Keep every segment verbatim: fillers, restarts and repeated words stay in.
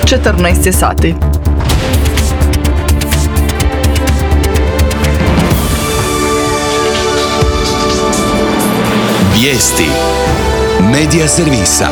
četrnaest je sati. Vijesti Medija servisa.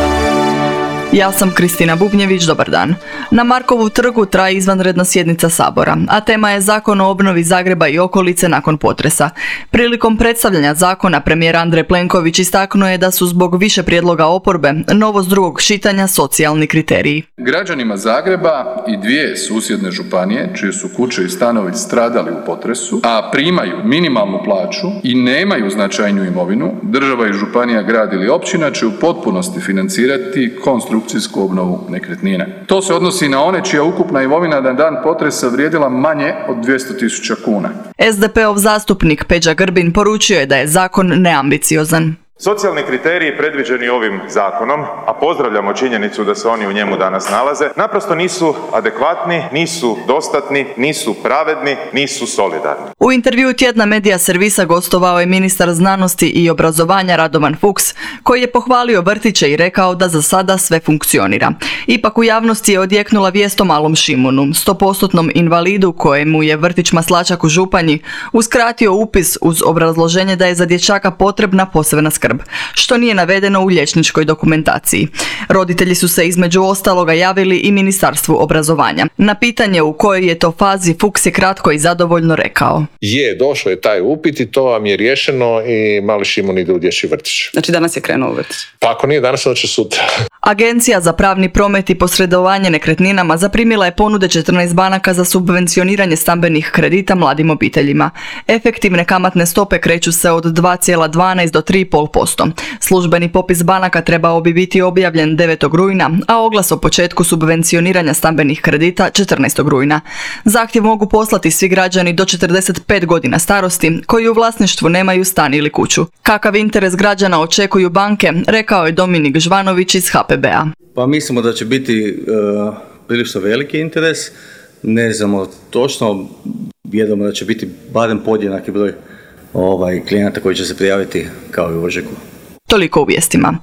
Ja sam Kristina Bubnjević, dobar dan. Na Markovu trgu traje izvanredna sjednica Sabora, a tema je Zakon o obnovi Zagreba i okolice nakon potresa. Prilikom predstavljanja zakona premijer Andrej Plenković istaknuo je da su zbog više prijedloga oporbe novost drugog čitanja socijalni kriteriji. Građanima Zagreba i dvije susjedne županije, čije su kuće i stanovi stradali u potresu, a primaju minimalnu plaću i nemaju značajnu imovinu, država i županija, grad ili općina će u potpunosti financirati konstrukciju konstrukcijsku obnovu nekretnina. To se odnosi na one čija ukupna imovina na dan potresa vrijedila manje od dvjesto tisuća kuna. es de pe ov zastupnik Peđa Grbin poručio je da je zakon neambiciozan. Socijalni kriteriji predviđeni ovim zakonom, a pozdravljamo činjenicu da se oni u njemu danas nalaze, naprosto nisu adekvatni, nisu dostatni, nisu pravedni, nisu solidarni. U intervjuu tjedna Medija servisa gostovao je ministar znanosti i obrazovanja Radovan Fuchs, koji je pohvalio vrtiće i rekao da za sada sve funkcionira. Ipak u javnosti je odjeknula vijest o malom Šimunu, stopostotnom invalidu kojemu je vrtić Maslačak u Županji uskratio upis uz obrazloženje da je za dječaka potrebna posebna skrb, što nije navedeno u liječničkoj dokumentaciji. Roditelji su se između ostaloga javili i Ministarstvu obrazovanja. Na pitanje u kojoj je to fazi, Fuchs je kratko i zadovoljno rekao: Je, došlo je taj upit i to vam je riješeno i mali Šimun ide u dječji vrtić. Znači danas je krenuo u vrtić? Pa ako nije danas, onda će sutra. Agencija za pravni promet i posredovanje nekretninama zaprimila je ponude četrnaest banaka za subvencioniranje stambenih kredita mladim obiteljima. Efektivne kamatne stope kreću se od dva zarez dvanaest do tri zarez pet posto. Službeni popis banaka trebao bi biti objavljen devetog rujna, a oglas o početku subvencioniranja stambenih kredita četrnaestog rujna. Zahtjev mogu poslati svi građani do četrdeset pet godina starosti koji u vlasništvu nemaju stan ili kuću. Kakav interes građana očekuju banke, rekao je Dominik Žvanović iz ha pe be a. Pa mislimo da će biti uh, prilično veliki interes. Ne znamo točno, vjerujemo da će biti barem podjednaki broj ovaj, klijenata koji će se prijaviti kao i u Ožeku. Toliko u vijestima.